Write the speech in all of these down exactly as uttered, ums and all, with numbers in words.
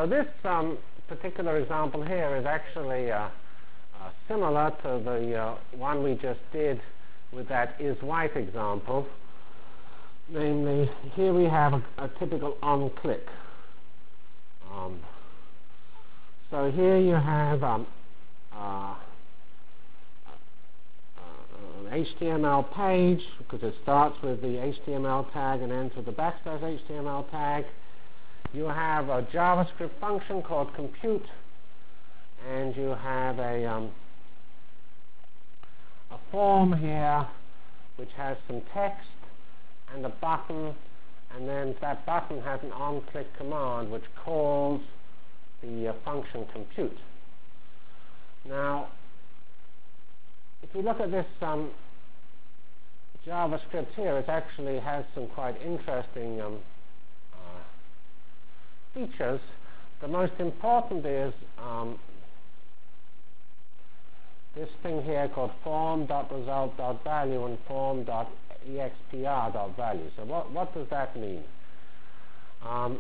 So this um, particular example here is actually uh, uh, similar to the uh, one we just did with that is white example. Namely, here we have a, a typical on-click. Um, so here you have um, uh, an H T M L page, because it starts with the H T M L tag and ends with the backslash H T M L tag. You have a JavaScript function called compute, and you have a, um, a form here which has some text and a button, and then that button has an on-click command which calls the uh, function compute. Now, if you look at this um, JavaScript here, it actually has some quite interesting um, uh, features. The most important is um, this thing here called form.result.value and form.expr.value. So what, what does that mean? Um,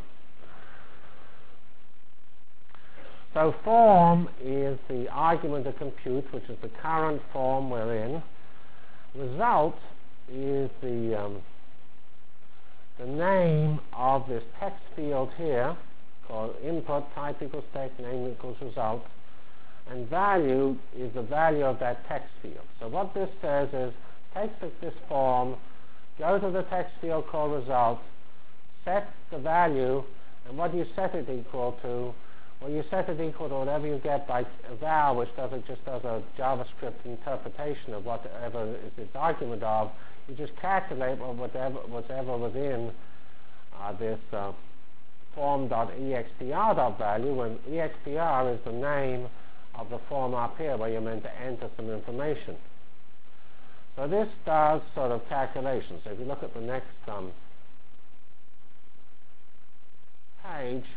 so form is the argument of compute, which is the current form we're in. Result is the, um, the name of this text field here, called input type equals text, name equals result. And value is the value of that text field. So what this says is, take this form, go to the text field called result, set the value, and what do you set it equal to? Well, you set it equal to whatever you get by val, which does it just does a JavaScript interpretation of whatever is its argument of. You just calculate whatever, whatever was in uh, this uh, form.expr.value, when expr is the name of the form up here where you're meant to enter some information. So this does sort of calculations. So if you look at the next um, page,